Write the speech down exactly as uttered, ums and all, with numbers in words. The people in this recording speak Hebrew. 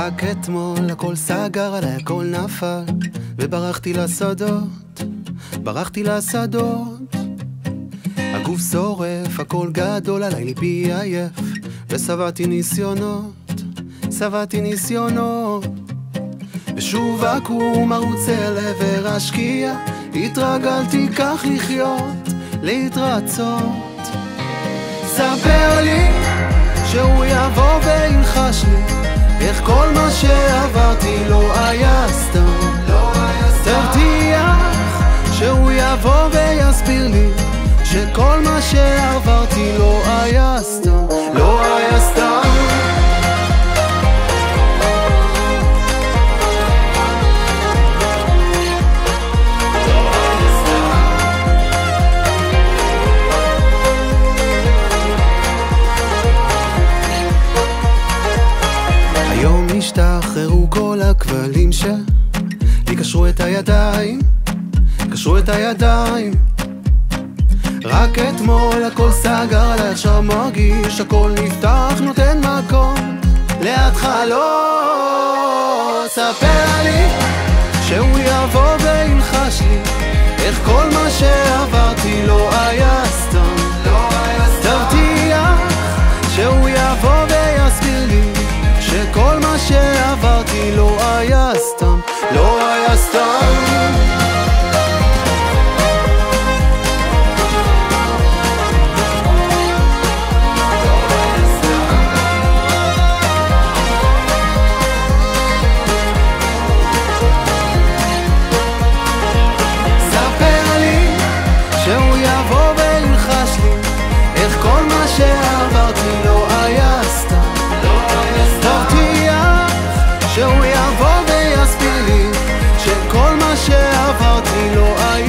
רק אתמול הכל סגר עליי, הכל נפל, וברחתי לשדות, ברחתי לשדות. הגוף שורף, הכל גדול עליי, ליבי עייף, וסבעתי ניסיונות, סבעתי ניסיונות. ושוב אקום מרוצה לעבר השקיעה, התרגלתי כך לחיות, להתרצות. ספר לי שהוא יבוא וילחש לי איך כל מה שעברתי לא היה סתם. תבטיח שהוא יבוא ויסביר לי שכל מה שעברתי לא היה סתם, לא היה סתם. היום השתחררו כל הכבלים שלי, קשרו את הידיים, קשרו את הידיים. רק אתמול הכל סגר עליי, עכשיו מרגיש הכל נפתח, נותן מקום להתחלות. ספר לי שהוא יבוא וילחש לי איך כל מה שעברתי לא היה סתם. תבטיח שהוא יבוא ויסביר לי שכל מה שעברתי לא היה סתם, לא היה סתם. שהוא יבוא וילחש לי איך כל מה שעברתי לא היה סתם. תבטיח שהוא יבוא ויסביר לי שכל מה שעברתי לא היה